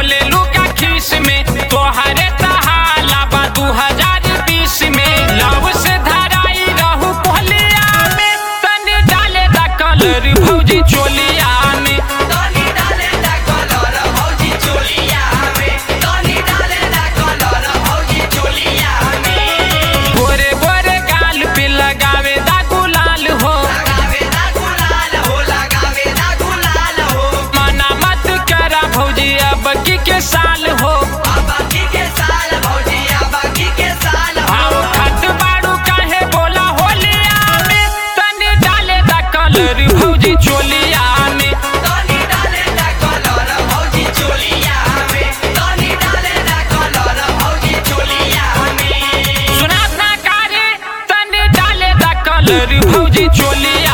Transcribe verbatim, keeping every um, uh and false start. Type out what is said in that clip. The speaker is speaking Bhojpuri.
बोले लुका खीस में तोहरे तहाला बा दू हजार बीस में लव से धराई रहू पोलिया में तनी डाले दा कलर भौजी चोलिया में तनी डाले दा कलर भौजी चोलिया में तनी डाले दा कलर भौजी चोलिया में गोरे गोरे गाल पे लगावे दा गुलाल हो लगावे दा गुलाल हो लगावे दा गुलाल हो मना मत करा भौजी अब की के साल हो बाकी के साल भौजी बाकी के साल आओ खत बाड़ू काहे बोला होलिया में तनी डाले दा कलर भौजी चोलिया में तनी डाले दा कलर भौजी चोलिया में तनी डाले दा कलर भौजी चोलिया में सुना ना कारे तनी डाले दा कलर भौजी चोलिया